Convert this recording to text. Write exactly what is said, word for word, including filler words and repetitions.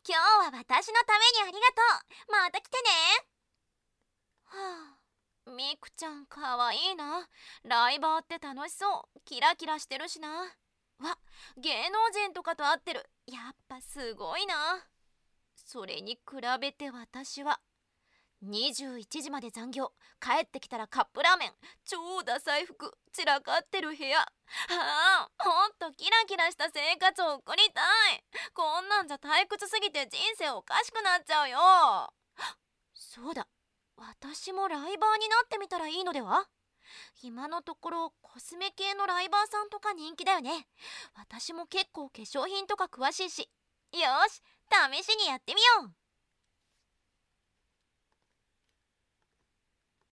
今日は私のためにありがとう。また来てね。はあ、みくちゃんかわいいな。ライバーって楽しそう。キラキラしてるしな。わ、芸能人とかと会ってる。やっぱすごいな。それに比べて私はにじゅういちじまで残業、帰ってきたらカップラーメン、超ダサい服、散らかってる部屋。はあ、もっとキラキラした生活を送りたい。こんなんじゃ退屈すぎて人生おかしくなっちゃうよ。そうだ、私もライバーになってみたらいいのでは。今のところコスメ系のライバーさんとか人気だよね。私も結構化粧品とか詳しいし。よし、試しにやってみよう。